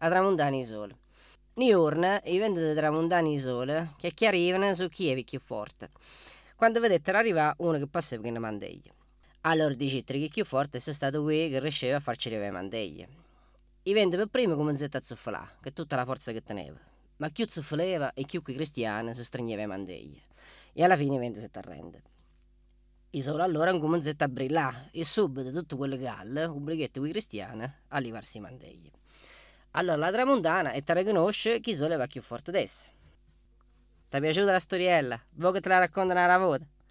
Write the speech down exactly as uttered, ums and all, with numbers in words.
a tramontare il sole. Ni urna i venti di tramontare il sole che chiarivano su chi è più forte. Quando vedettero arrivare uno che passava con le mantiglie. Allora dicette che più forte è stato quello che riusciva a farci arrivare le mantiglie. I venti per primo cominciato a zuffare, che tutta la forza che teneva. Ma più zuffleva e più che cristiano si stringeva le mantiglie. E alla fine i venti si arrende. I sole allora hanno cominciato a brillare e subito tutto quelle galle obblighetto quei cristiani a levarsi i mantiglie. Allora la tramontana e ti riconosce chi sole va più forte adesso. Ti è piaciuta la storiella? Vuoi che te la racconto una volta?